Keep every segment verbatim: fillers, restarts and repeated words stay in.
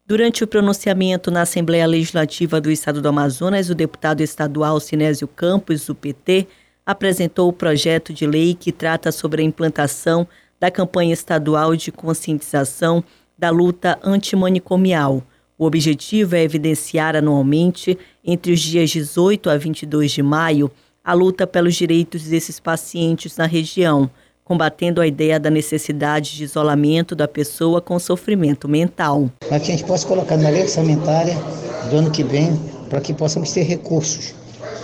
Durante o pronunciamento na Assembleia Legislativa do Estado do Amazonas, o deputado estadual Sinésio Campos, do P T, apresentou o projeto de lei que trata sobre a implantação da campanha estadual de conscientização da luta antimanicomial. O objetivo é evidenciar anualmente, entre os dias dezoito a vinte e dois de maio, a luta pelos direitos desses pacientes na região, combatendo a ideia da necessidade de isolamento da pessoa com sofrimento mental. Para que a gente possa colocar na lei orçamentária do ano que vem, para que possamos ter recursos.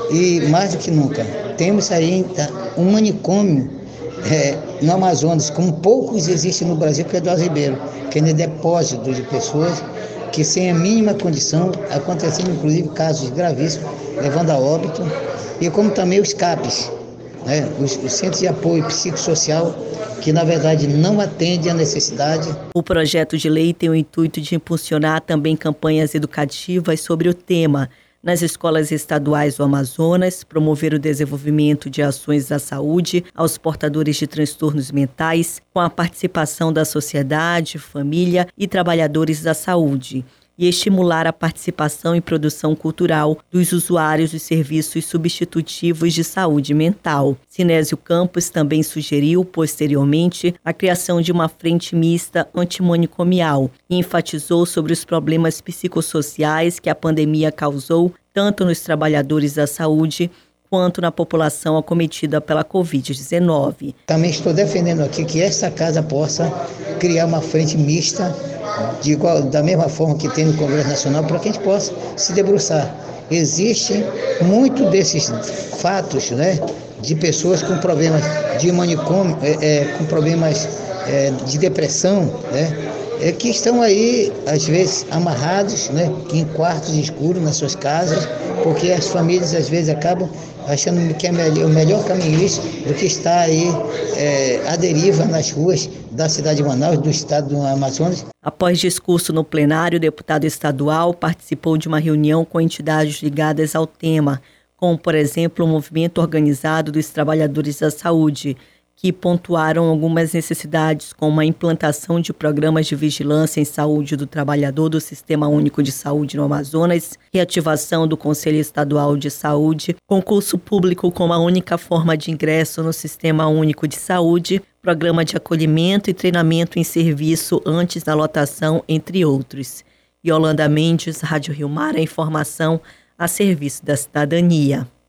E mais do que nunca, temos ainda um manicômio é, no Amazonas, como poucos existem no Brasil, que é do Eduardo Ribeiro, que é um depósito de pessoas que sem a mínima condição, acontecendo inclusive casos gravíssimos, levando a óbito, e como também os CAPs, né, os, os Centros de Apoio Psicossocial, que na verdade não atende à necessidade. O projeto de lei tem o intuito de impulsionar também campanhas educativas sobre o tema nas escolas estaduais do Amazonas, promover o desenvolvimento de ações da saúde aos portadores de transtornos mentais, com a participação da sociedade, família e trabalhadores da saúde, e estimular a participação e produção cultural dos usuários dos serviços substitutivos de saúde mental. Sinésio Campos também sugeriu, posteriormente, a criação de uma frente mista antimanicomial e enfatizou sobre os problemas psicossociais que a pandemia causou tanto nos trabalhadores da saúde quanto na população acometida pela covid dezenove. Também estou defendendo aqui que esta casa possa criar uma frente mista, de igual, da mesma forma que tem no Congresso Nacional, para que a gente possa se debruçar. Existem muito desses fatos, né, de pessoas com problemas de manicômio, é, é, com problemas é, de depressão, né, é, que estão aí, às vezes, amarrados, né, em quartos escuros nas suas casas, porque as famílias, às vezes, acabam achando que é melhor, o melhor caminho isso do que estar aí é, à deriva nas ruas da cidade de Manaus, do estado do Amazonas. Após discurso no plenário, o deputado estadual participou de uma reunião com entidades ligadas ao tema, como, por exemplo, o Movimento Organizado dos Trabalhadores da Saúde, que pontuaram algumas necessidades, como a implantação de programas de vigilância em saúde do trabalhador do Sistema Único de Saúde no Amazonas, reativação do Conselho Estadual de Saúde, concurso público como a única forma de ingresso no Sistema Único de Saúde, programa de acolhimento e treinamento em serviço antes da lotação, entre outros. Yolanda Mendes, Rádio Rio Mar, a informação a serviço da cidadania.